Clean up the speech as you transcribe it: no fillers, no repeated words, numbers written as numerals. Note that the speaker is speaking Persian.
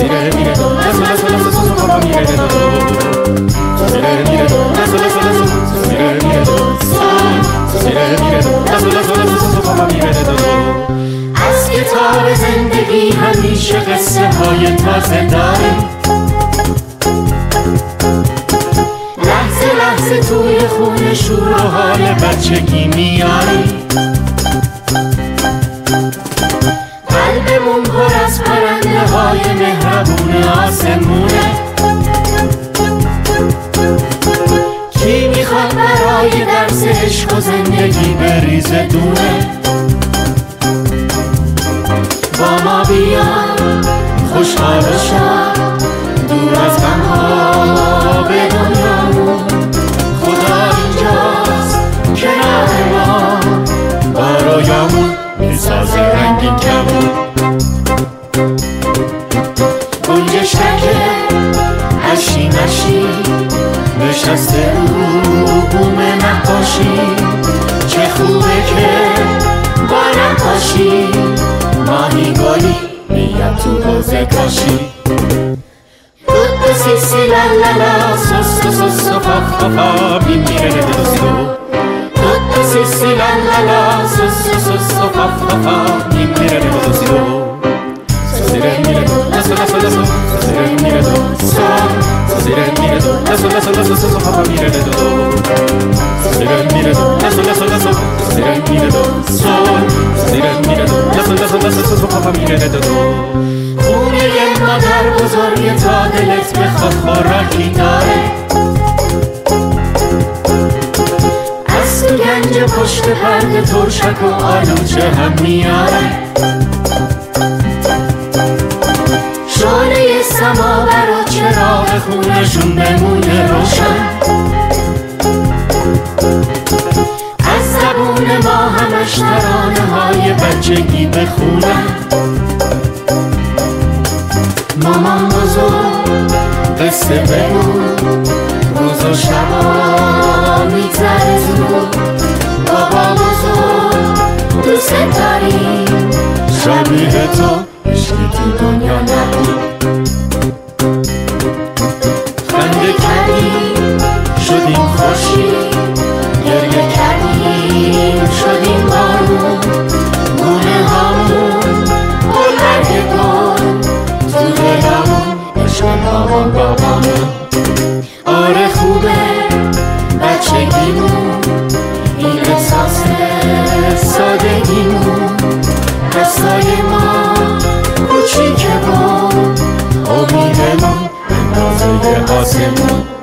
از کتاب زندگی همیشه قصه های تازه داره، لحظه لحظه توی خون شور و حال بچگی میاری، قلبمون پر از پرنده های مهربون آسمونه. کی میخواد برای درس عشق و زندگی بریزه دونه؟ با ما بیا خوشحال و شاد، دور از غم‌ها به دنیامون. خدا اینجاست کنار ما، با رویامون میسازه رنگین کمون. گنجشکه اشی مشی نشسته رو بوم نقاشی، چه خوبه که با نقاشی ماهی گلی میاد تو حوضه کاشی. توتو سیسی لالالا سوسو سوسو فافافا میمیره دوستو. توتو سیسی لالالا سوسو سوسو فافافا میمیره دوستو. سوسیره میره دو لسو لسو لسو، سوسیره میره دو سو، سوسیره میره دو لسو لسو لسو سوسو فافا میره دو. سوسیره میره دو لسو لسو لسو، سوسیره میره دو سو، سوسیره میره دو لسو لسو لسو سوسو فافا میره دو. خونه مادر بزرگ تا دلت بخواد خوراکی داره، از تو گنج پشت پرده ترشک و آلوچه هم میاره. شعله سماور و چراغ خونشون بمونه روشن، از زبون ما همش ترانه های بچگی بخونن. مامان بزرگ قصه بگو، روز و شبا میگذره زود. بابا بزرگ دوست داریم، شبیه تو عشقی تو دنیا نبود. خنده کردیم شدیم خورشید، گریه کردیم شدیم بارون. گونه هامون گلبرگ گل تو دلمون، عشق مامان بابامون. آره خوبه بچگیمون، این احساس سادگیمون. دستای ما کوچیکه بود، امیدمون اندازه آسمون.